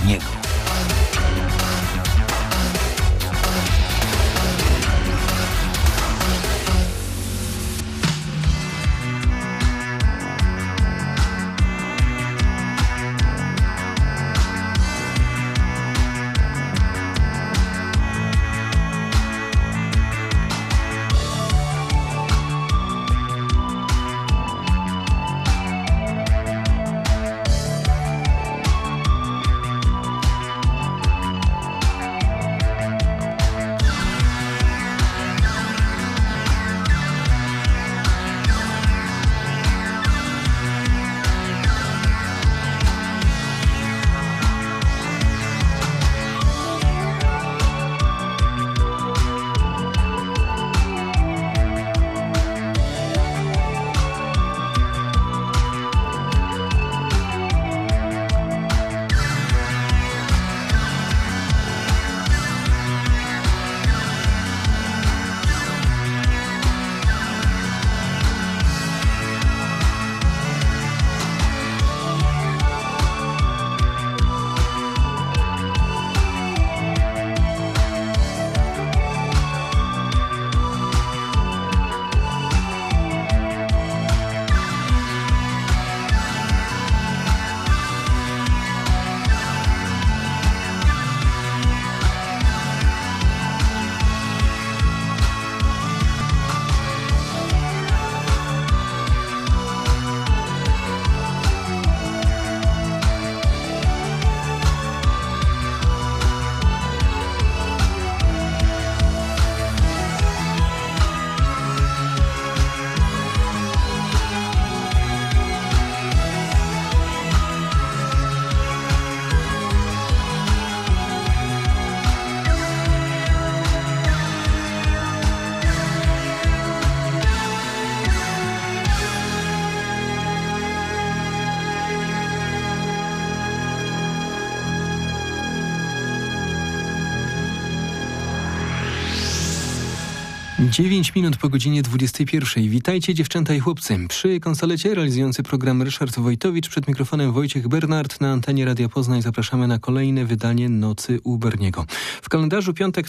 Berniego. Dziewięć minut po godzinie 21. Witajcie dziewczęta i chłopcy. Przy konsolecie realizujący program Ryszard Wojtowicz, przed mikrofonem Wojciech Bernard. Na antenie Radia Poznań zapraszamy na kolejne wydanie Nocy u Berniego. W kalendarzu piątek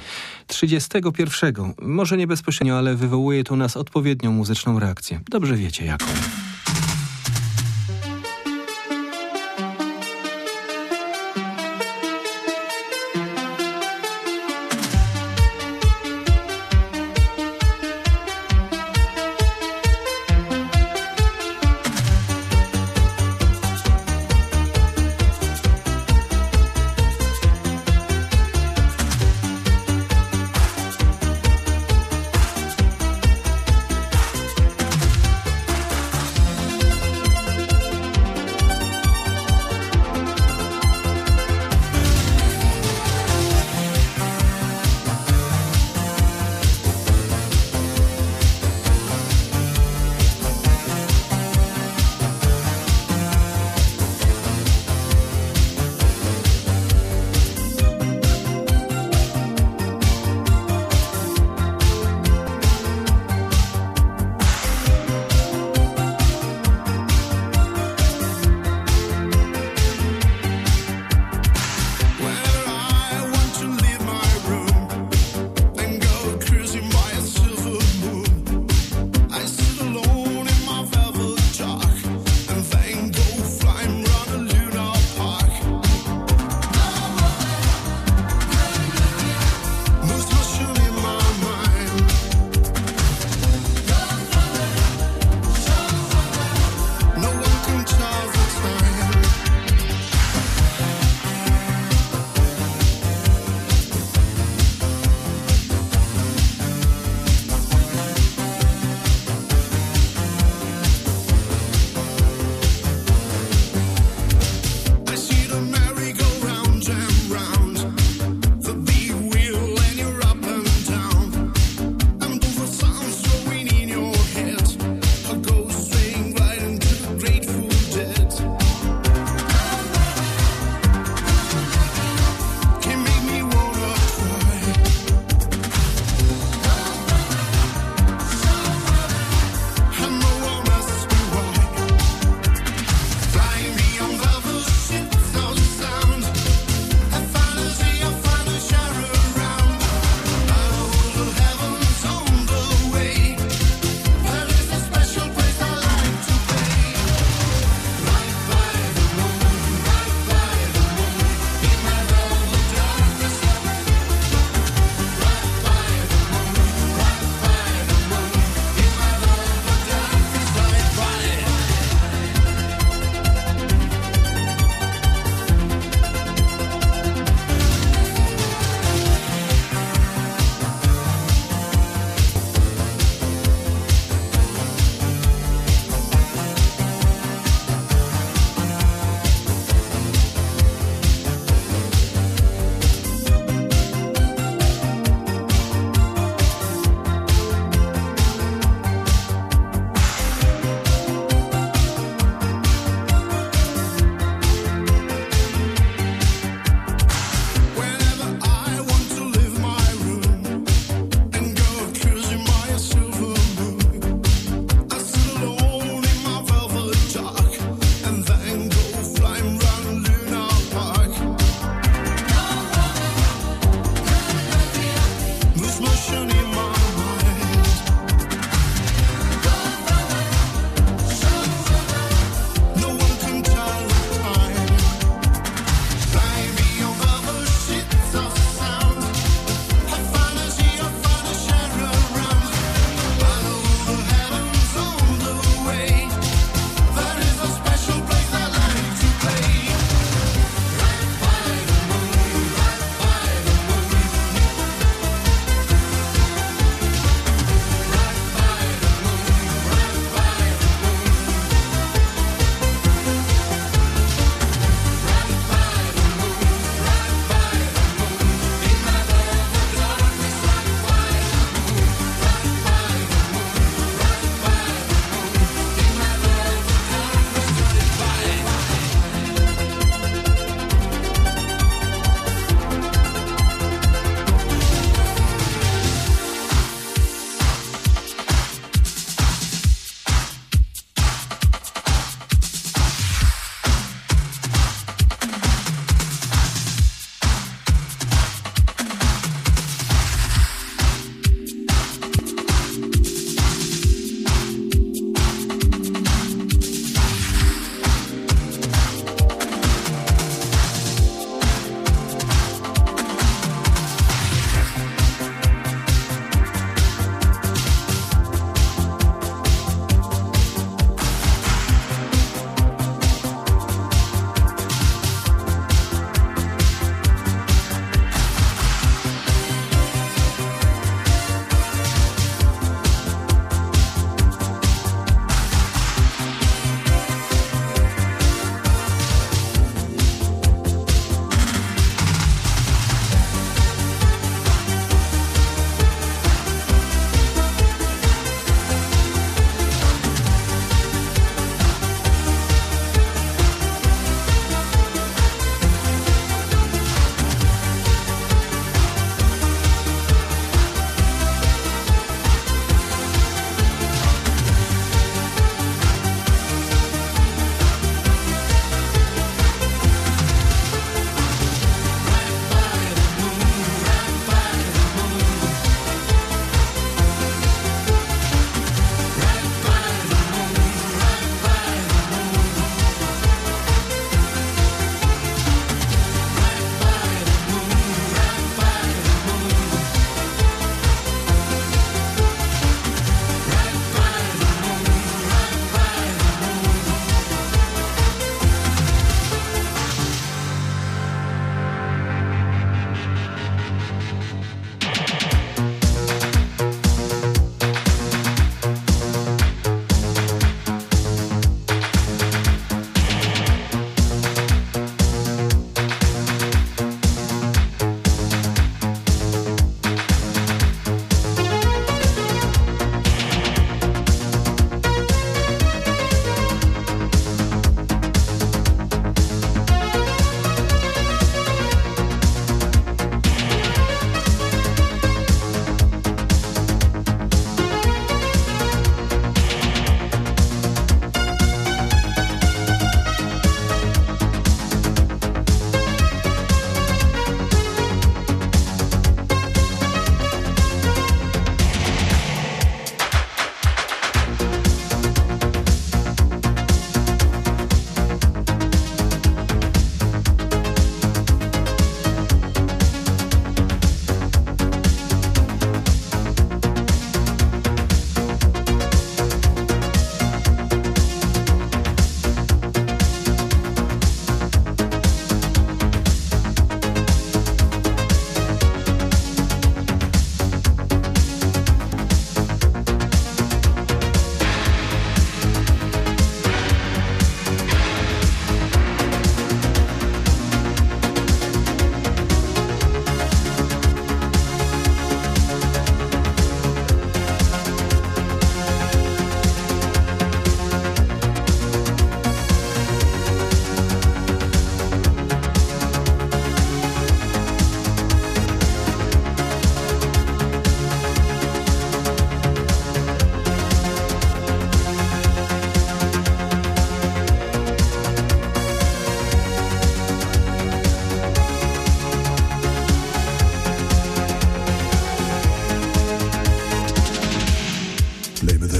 31. Może nie bezpośrednio, ale wywołuje to u nas odpowiednią muzyczną reakcję. Dobrze wiecie jaką.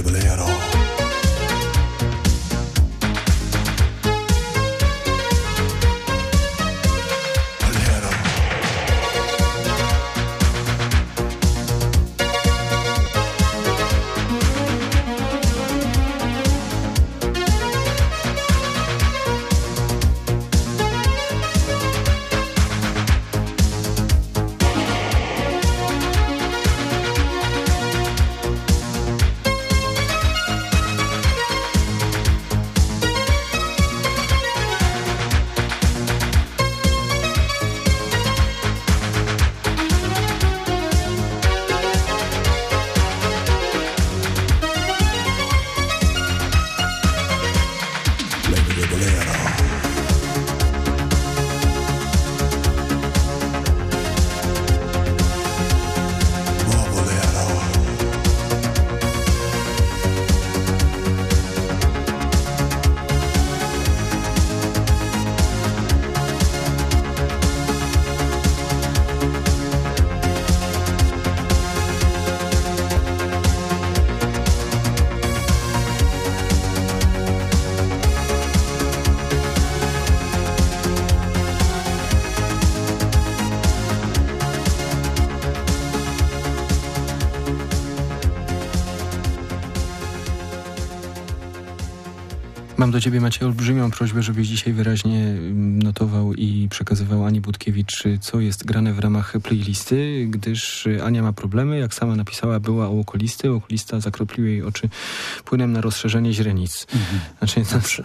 Mam do ciebie, Maciej, olbrzymią prośbę, żebyś dzisiaj wyraźnie notował i przekazywał Ani Budkiewicz, co jest grane w ramach playlisty, gdyż Ania ma problemy. Jak sama napisała, była u okulisty. Okulista zakroplił jej oczy płynem na rozszerzenie źrenic. Znaczy,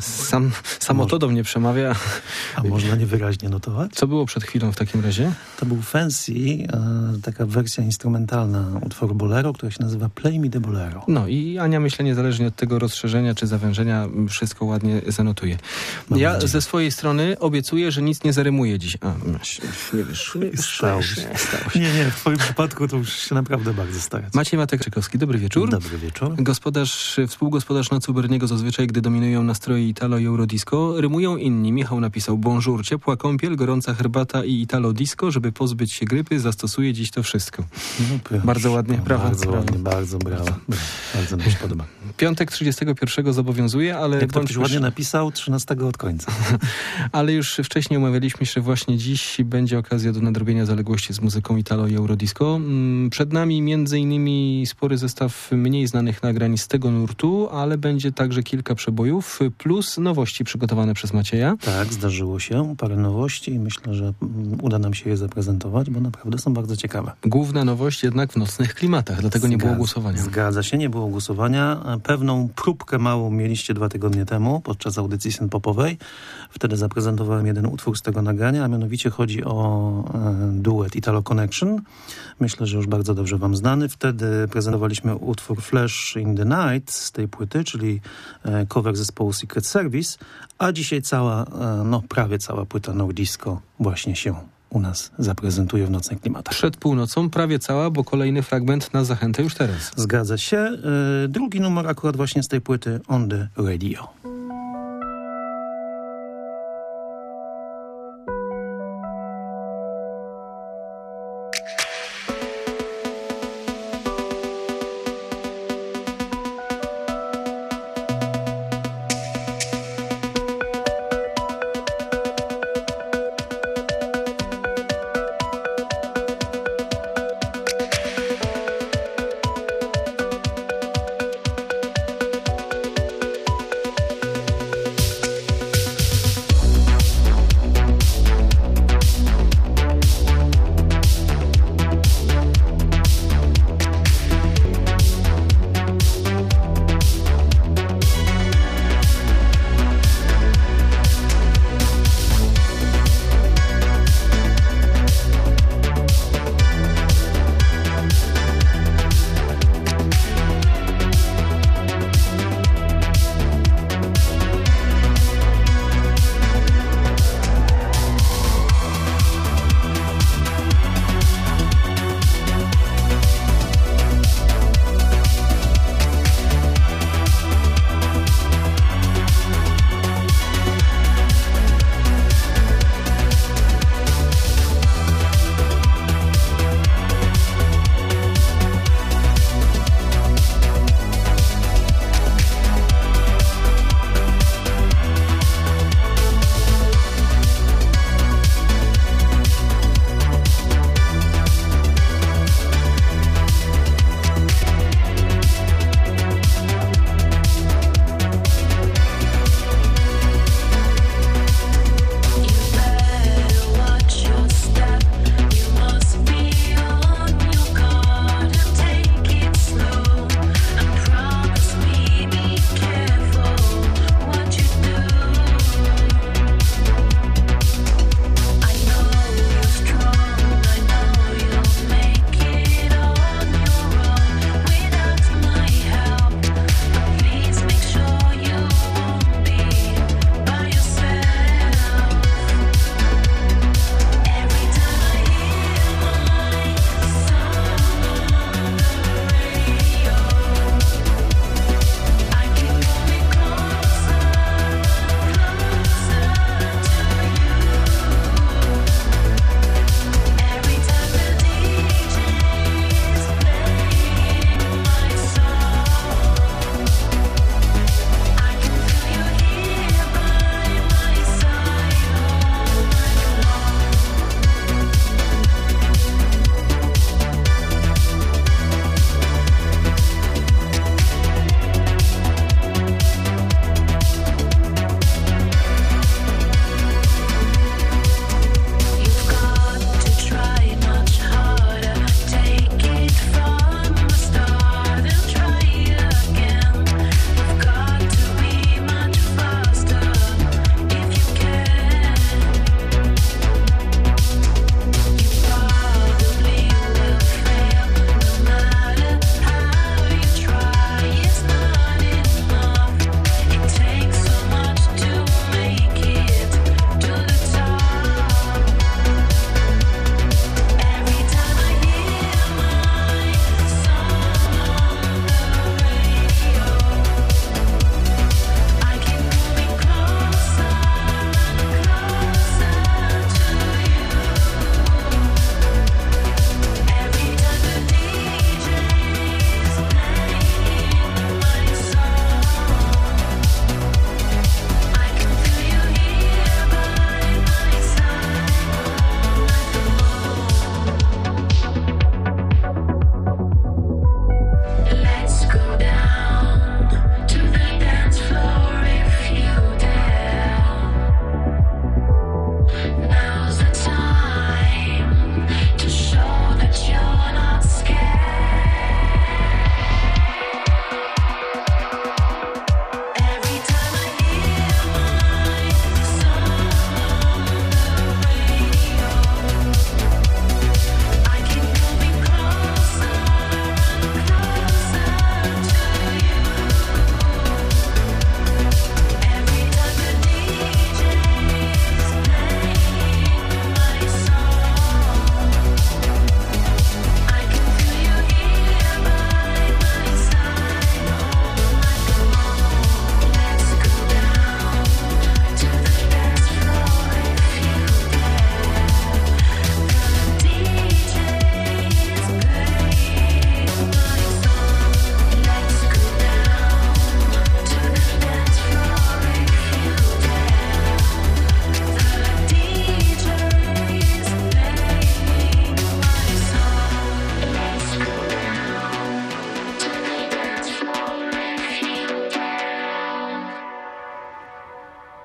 samo to do mnie przemawia. A można niewyraźnie notować? Co było przed chwilą w takim razie? To był Fancy, taka wersja instrumentalna utworu Bolero, która się nazywa Play Me the Bolero. No i Ania, myślę, niezależnie od tego rozszerzenia czy zawężenia, wszystko ładnie zanotuje. Ja ze swojej strony obiecuję, że nic nie zarymuje dziś. Nie wyszło. Stało się. Nie, w twoim przypadku to już się naprawdę bardzo starać. Maciej Matek-Czykowski, dobry wieczór. Dobry wieczór. Współgospodarz Nocy u Berniego zazwyczaj, gdy dominują nastroje Italo i Eurodisco, rymują inni. Michał napisał: bonjour, ciepła kąpiel, gorąca herbata i Italo disco, żeby pozbyć się grypy, zastosuje dziś to wszystko. No, proszę, bardzo ładnie, brawo. Bardzo ładnie, bardzo brawo. Bardzo nam się podoba. Piątek 31 zobowiązuje, ale... Jak to ktoś ładnie napisał, 13 od końca. Ale już wcześniej umawialiśmy się, że właśnie dziś będzie okazja do nadrobienia zaległości z muzyką Italo i Eurodisco. Przed nami między innymi spory zestaw mniej znanych nagrań z tego nurtu, ale będzie także kilka przebojów, plus nowości przygotowane przez Macieja. Tak, zdarzyło się. Parę nowości i myślę, że uda nam się je zaprezentować, bo naprawdę są bardzo ciekawe. Główna nowość jednak w nocnych klimatach, dlatego nie było głosowania. Zgadza się, nie było głosowania. Pewną próbkę małą mieliście 2 tygodnie temu podczas audycji synpopowej. Wtedy zaprezentowałem jeden utwór z tego nagrania, a mianowicie chodzi o duet Italo Connection. Myślę, że już bardzo dobrze wam znany. Wtedy prezentowaliśmy utwór Flash in the Night z tej płyty, czyli cover zespołu Secret Service, a dzisiaj prawie cała płyta Nordisco właśnie się u nas zaprezentuje w nocnych klimatach. Przed północą prawie cała, bo kolejny fragment na zachętę już teraz. Zgadza się. Drugi numer akurat właśnie z tej płyty On the Radio.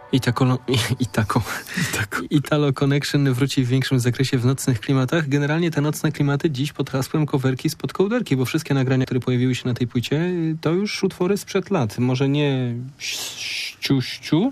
Italo Connection wróci w większym zakresie w nocnych klimatach. Generalnie te nocne klimaty dziś pod hasłem coverki spod kołderki, bo wszystkie nagrania, które pojawiły się na tej płycie, to już utwory sprzed lat. Może nie ściu,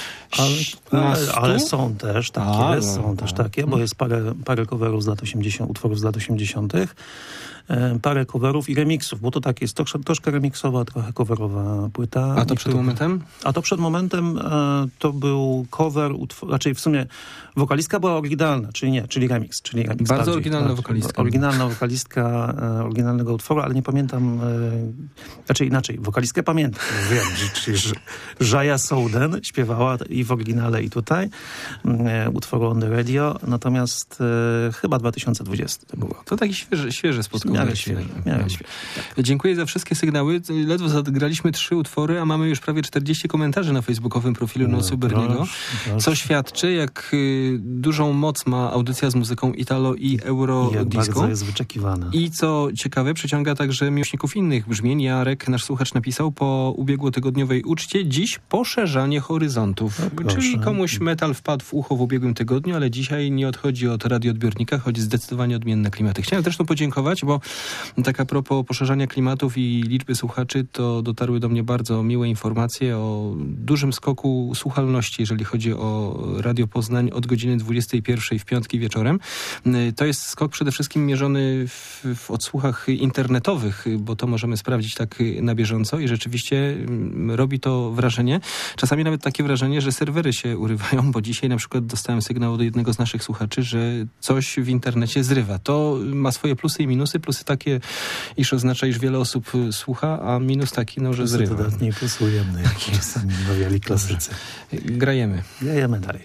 ale są też takie, bo jest parę coverów z lat 80, utworów z lat 80., parę coverów i remixów, bo to tak jest troszkę remixowa, trochę coverowa płyta. A to przed momentem? A to przed momentem to był cover, raczej w sumie wokalistka była oryginalna, czyli remix. Bardzo oryginalna wokalistka. Oryginalna wokalistka oryginalnego utworu, ale nie pamiętam, raczej inaczej, wokalistkę pamiętam. Wiem, że Jaja Souden śpiewała i w oryginale i tutaj utworu On The Radio, natomiast chyba 2020 to było. To taki świeże spotkanie. Miałem świetnie. Tak. Dziękuję za wszystkie sygnały. Ledwo zagraliśmy 3 utwory, a mamy już prawie 40 komentarzy na facebookowym profilu Nocy Berniego, co świadczy, jak dużą moc ma audycja z muzyką Italo i Euro Jak Disco. bardzo jest wyczekiwane. I co ciekawe, przyciąga także miłośników innych brzmień. Jarek, nasz słuchacz, napisał po ubiegłotygodniowej uczcie dziś poszerzanie horyzontów. Czyli komuś metal wpadł w ucho w ubiegłym tygodniu, ale dzisiaj nie odchodzi od radioodbiornika, choć zdecydowanie odmienne klimaty. Chciałem zresztą podziękować, bo tak a propos poszerzania klimatów i liczby słuchaczy, to dotarły do mnie bardzo miłe informacje o dużym skoku słuchalności, jeżeli chodzi o Radio Poznań od godziny 21 w piątki wieczorem. To jest skok przede wszystkim mierzony w odsłuchach internetowych, bo to możemy sprawdzić tak na bieżąco i rzeczywiście robi to wrażenie. Czasami nawet takie wrażenie, że serwery się urywają, bo dzisiaj na przykład dostałem sygnał od jednego z naszych słuchaczy, że coś w internecie zrywa. To ma swoje plusy i minusy. Plusy takie, iż oznacza, iż wiele osób słucha, a minus taki, że zrywa. Dodatnie plus ujemne, jak czasami mawiali klasycy. Grajemy dalej.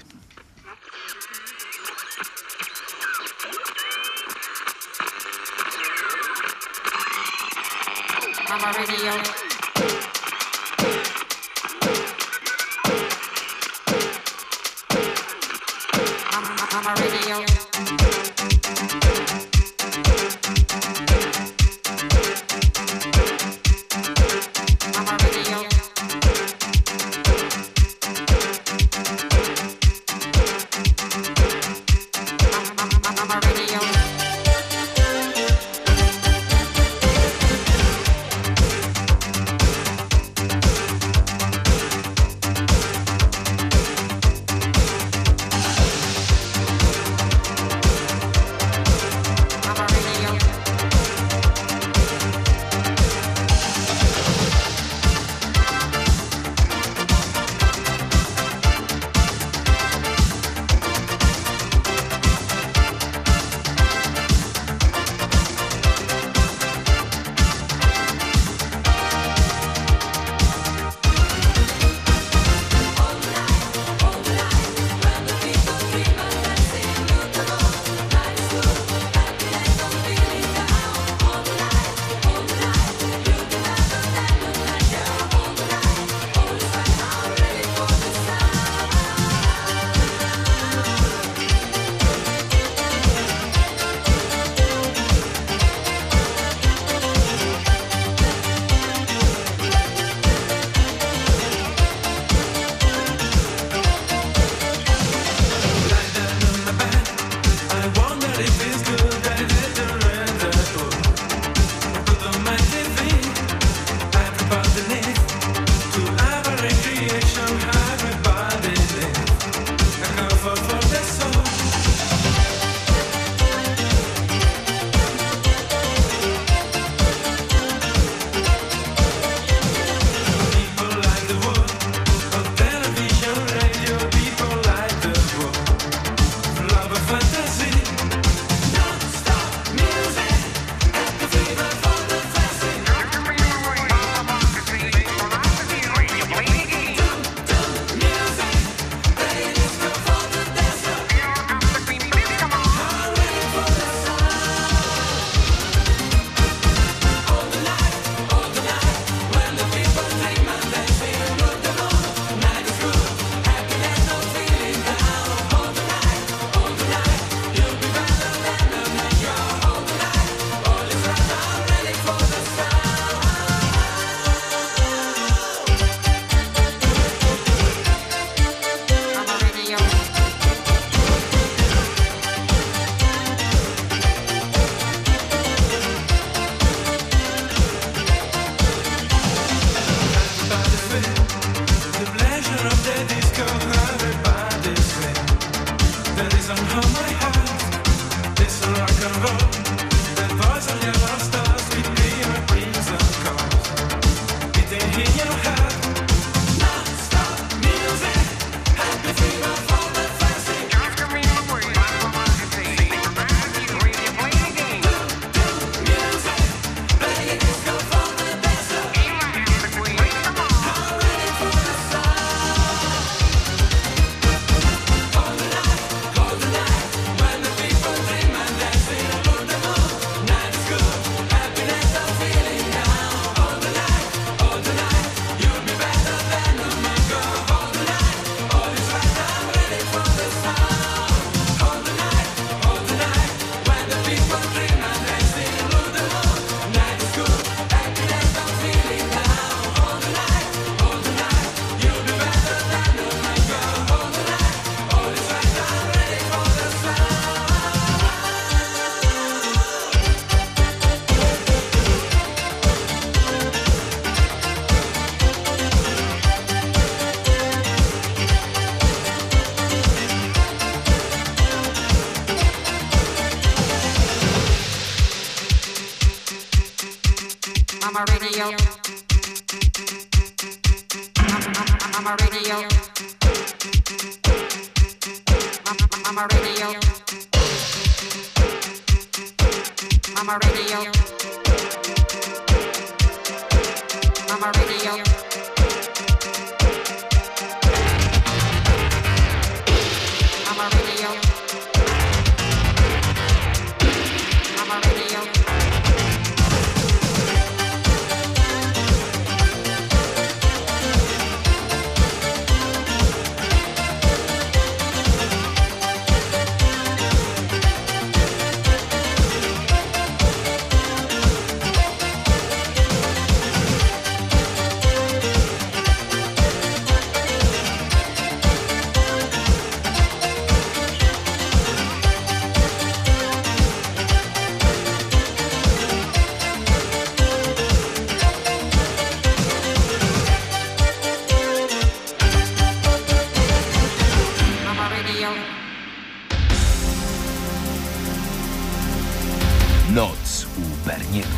Noc u Berniego.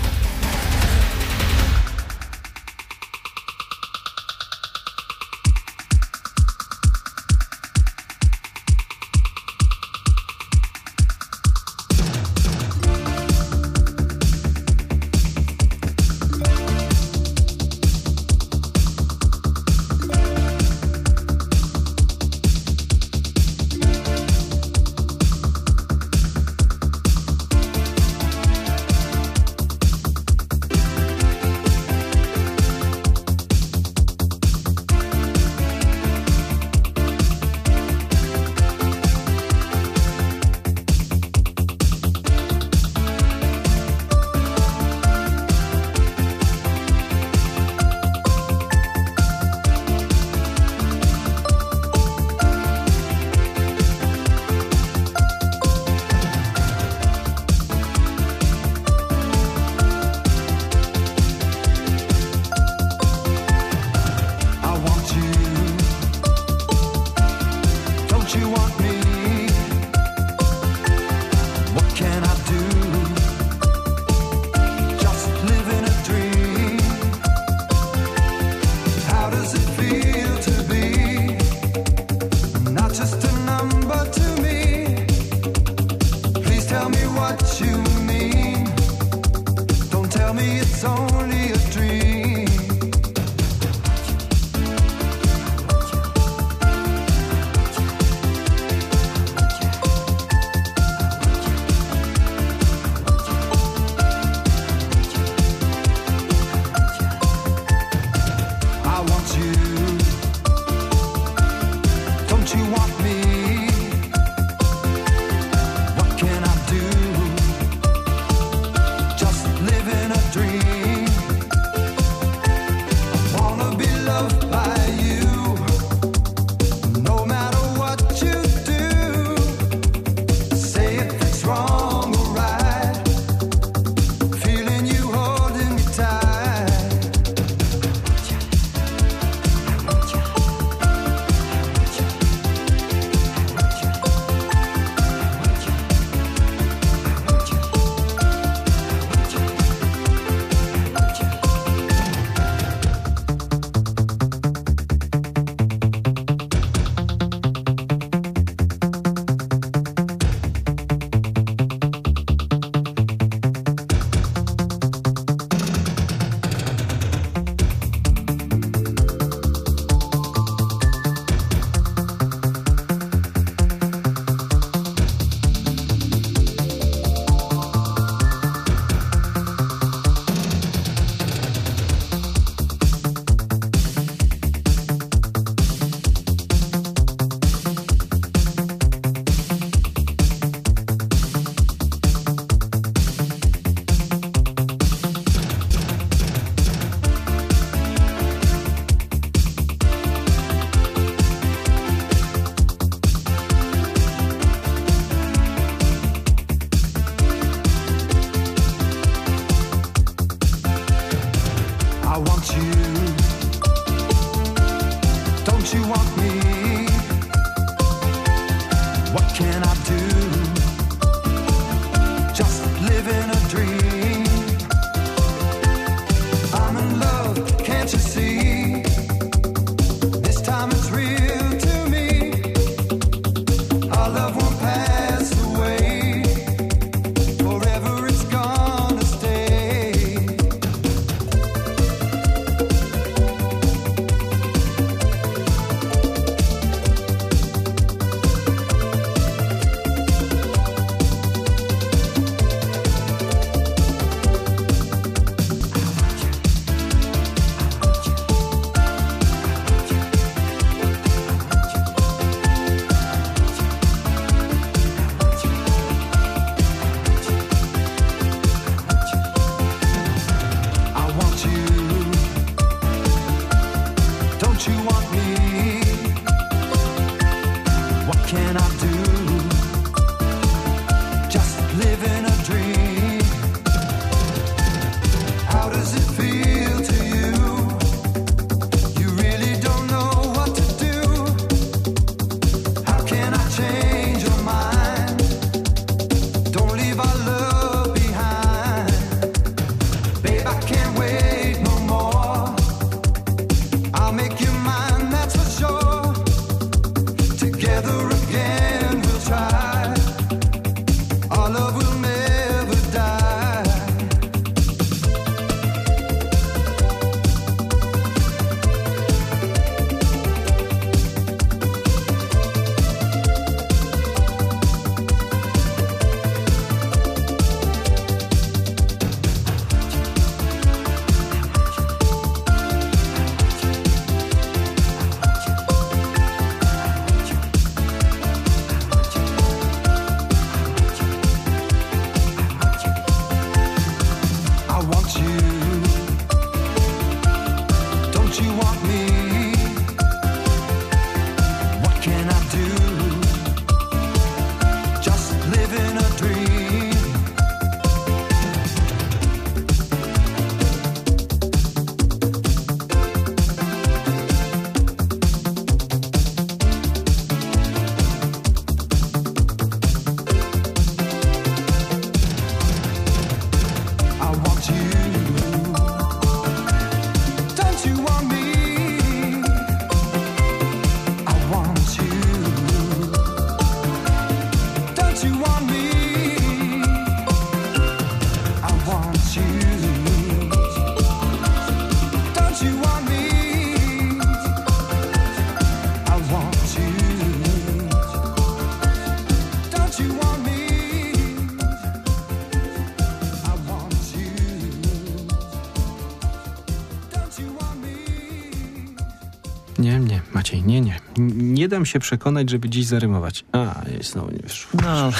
Nie, Maciej, nie. Nie dam się przekonać, żeby dziś zarymować. Znowu nie wyszło. No,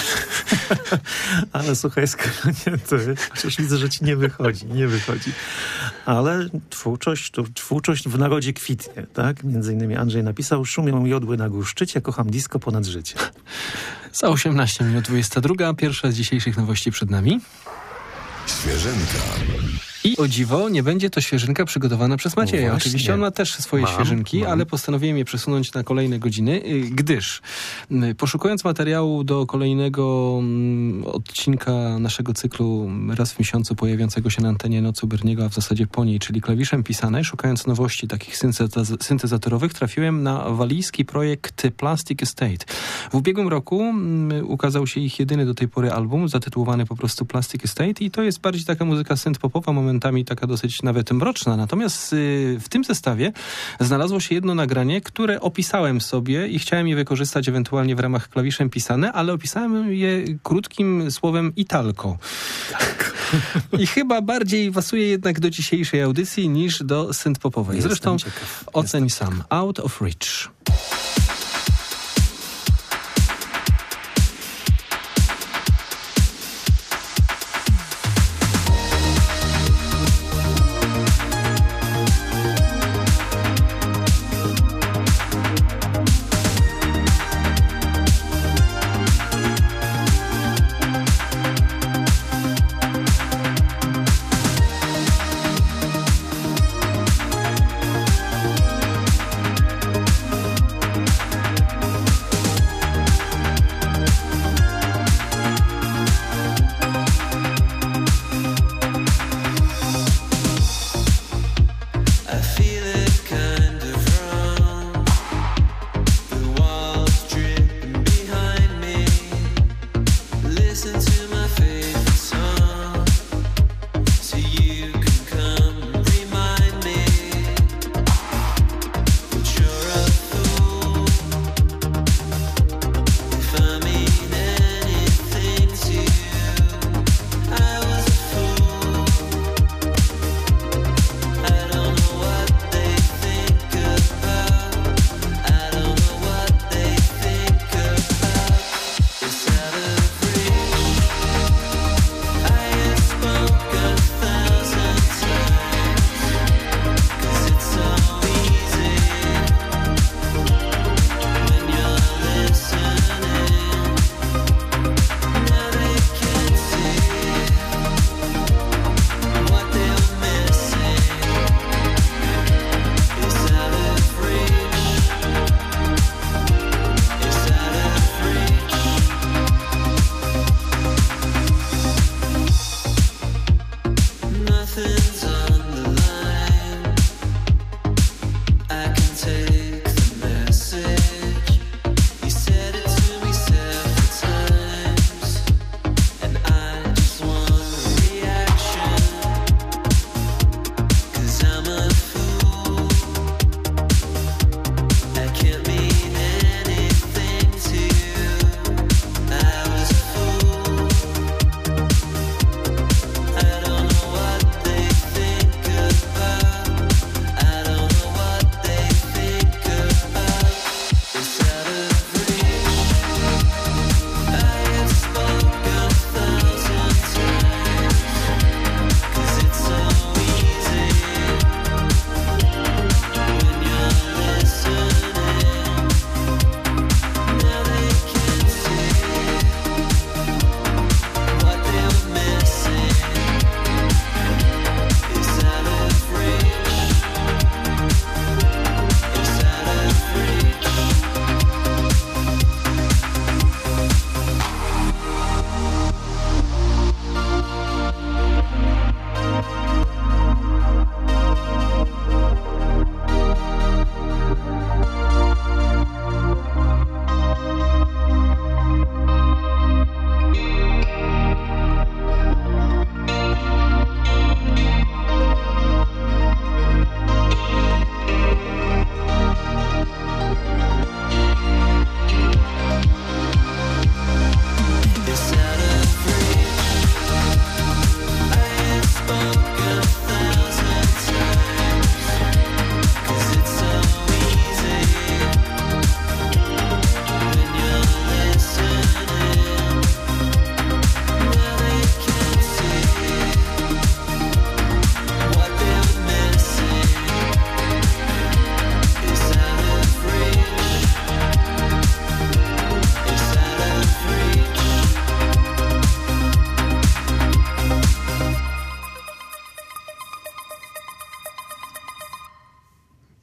ale słuchaj, skoro nie, to chociaż widzę, że ci nie wychodzi. Ale twórczość w narodzie kwitnie, tak? Między innymi Andrzej napisał: szumią jodły na Górszczycie, kocham disco ponad życie. Za 18 minut 22, pierwsza z dzisiejszych nowości przed nami. Świeżynka. I o dziwo, nie będzie to świeżynka przygotowana przez Macieja. Oczywiście on ma też swoje świeżynki, ale postanowiłem je przesunąć na kolejne godziny, gdyż poszukując materiału do kolejnego odcinka naszego cyklu raz w miesiącu pojawiającego się na antenie Nocy u Berniego, a w zasadzie po niej, czyli klawiszem pisane, szukając nowości takich syntezatorowych, trafiłem na walijski projekt Plastic Estate. W ubiegłym roku ukazał się ich jedyny do tej pory album, zatytułowany po prostu Plastic Estate, i to jest bardziej taka muzyka synth-popowa, momentami taka dosyć nawet mroczna. Natomiast w tym zestawie znalazło się jedno nagranie, które opisałem sobie i chciałem je wykorzystać ewentualnie w ramach klawiszem pisane, ale opisałem je krótkim słowem Italco. Tak. I chyba bardziej pasuje jednak do dzisiejszej audycji niż do synth-popowej. Zresztą oceń sam. Out of Reach.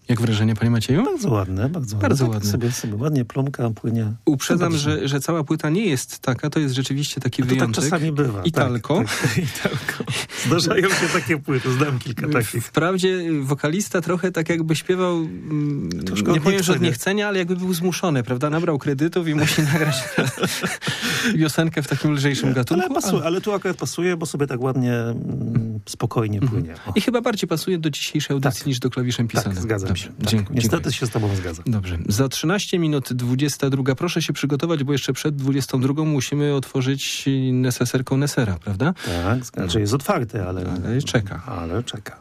Jak wrażenie, panie Macieju? Bardzo ładne, bardzo ładne. Bardzo tak ładne. Sobie ładnie plomka płynie. Uprzedzam, że cała płyta nie jest taka, to jest rzeczywiście taki wyjątek. To tak czasami bywa. Italko. Tak. Italko. Zdarzają się takie płyty, znam kilka takich. Wprawdzie wokalista trochę tak jakby śpiewał, nie powiem, że od niechcenia, ale jakby był zmuszony, prawda? Nabrał kredytów i musi nagrać piosenkę w takim lżejszym gatunku. Ale tu akurat pasuje, bo sobie tak ładnie, spokojnie płynie. I chyba bardziej pasuje do dzisiejszej audycji niż do klawiszem pisanym. Tak, zgadzam się. Tak. Dziękuję. Niestety się z tobą zgadzam. Dobrze. Za 13 minut 22. Proszę się przygotować, bo jeszcze przed 22 musimy otworzyć neseserką Nesera, prawda? Tak, znaczy jest otwarty, ale czeka. Ale czeka.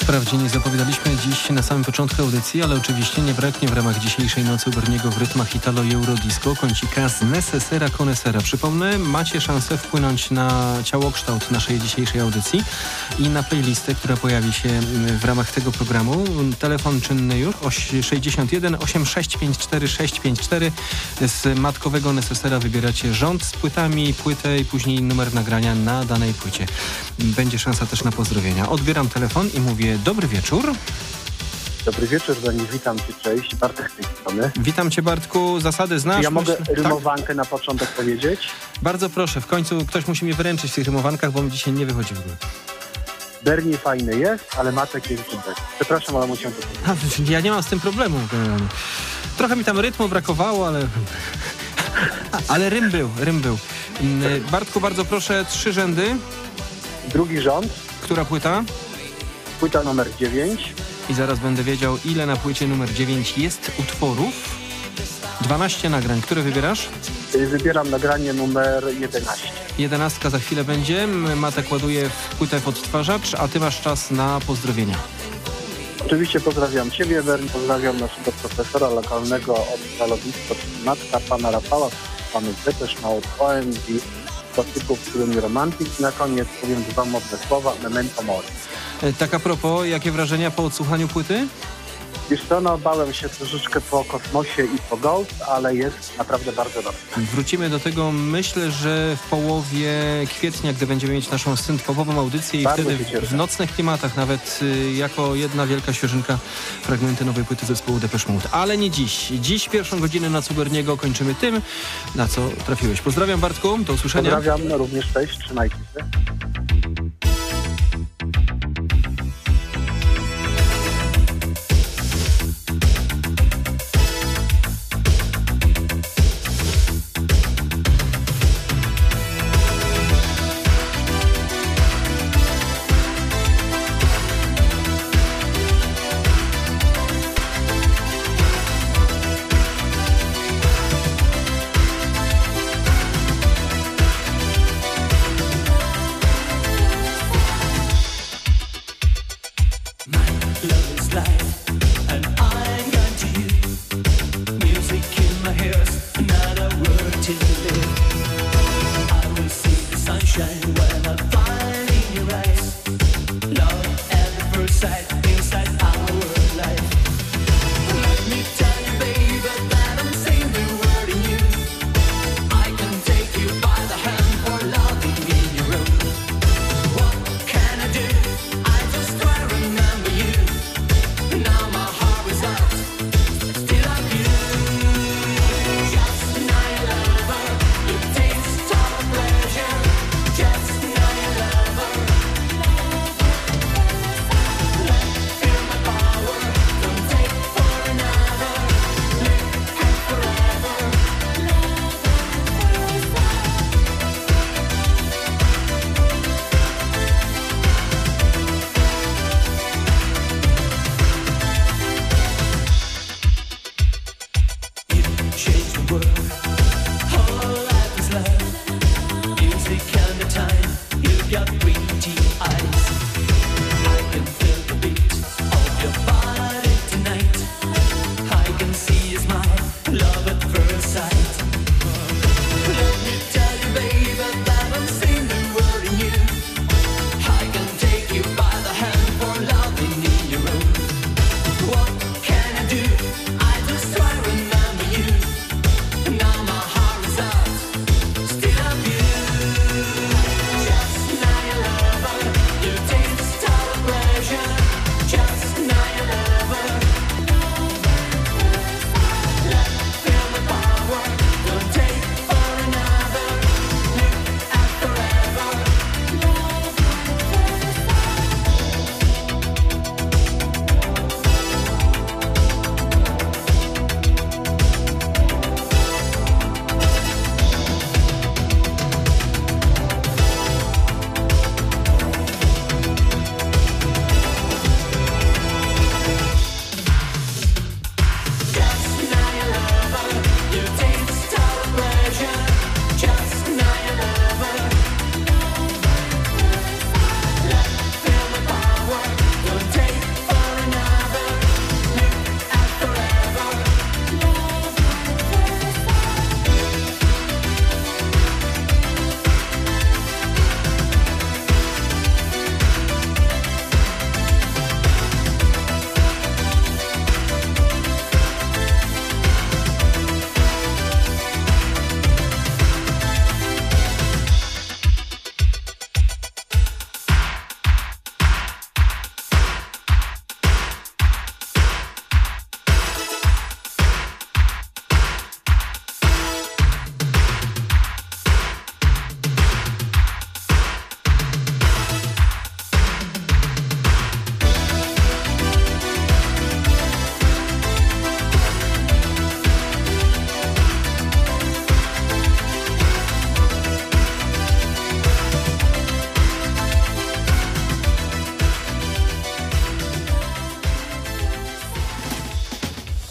Wprawdzie nie zapowiadaliśmy dziś na samym początku audycji, ale oczywiście nie braknie w ramach dzisiejszej nocy u Berniego w rytmach Italo i Eurodisco kącika z Necessera Conessera. Przypomnę, macie szansę wpłynąć na ciałokształt naszej dzisiejszej audycji i na playlistę, która pojawi się w ramach tego programu. Telefon czynny już 61 8654 654. Z matkowego Necessera wybieracie rząd z płytami, płytę i później numer nagrania na danej płycie. Będzie szansa też na pozdrowienia. Odbieram telefon i mówię: dobry wieczór. Dobry wieczór, Dani, witam Cię, cześć. Bartek z tej strony. Witam Cię, Bartku, zasady znasz? Ja mogę rymowankę tak na początek powiedzieć? Bardzo proszę, w końcu ktoś musi mnie wyręczyć w tych rymowankach, bo mi dzisiaj nie wychodzi w ogóle. Bernie fajny jest, ale Matek jest dżumbek. Przepraszam, ale musiałem to powiedzieć. Ja nie mam z tym problemu. Trochę mi tam rytmu brakowało, ale rym był. Bartku, bardzo proszę, 3 rzędy. Drugi rząd. Która płyta? Płyta numer 9. I zaraz będę wiedział, ile na płycie numer 9 jest utworów. 12 nagrań. Które wybierasz? Wybieram nagranie numer 11. 11 za chwilę będzie. Matek ładuje w płytę w odtwarzacz, a Ty masz czas na pozdrowienia. Oczywiście pozdrawiam Ciebie, Bernie, pozdrawiam naszego profesora lokalnego od Stalowiska, matka pana Rafała, panów Depeche Mode, OMG, klasyków, w którym romantyk. Na koniec powiem 2 mocne słowa, memento mori. Tak a propos, jakie wrażenia po odsłuchaniu płyty? Wiesz co, no bałem się troszeczkę po Kosmosie i po Ghost, ale jest naprawdę bardzo dobrze. Wrócimy do tego, myślę, że w połowie kwietnia, gdy będziemy mieć naszą synth-popową audycję i bardzo wtedy w nocnych klimatach, nawet jako jedna wielka świeżynka, fragmenty nowej płyty zespołu Depeche Mode. Ale nie dziś. Dziś pierwszą godzinę Nocy u Berniego kończymy tym, na co trafiłeś. Pozdrawiam, Bartku, do usłyszenia. Pozdrawiam również, cześć, trzymajcie się. Change the world.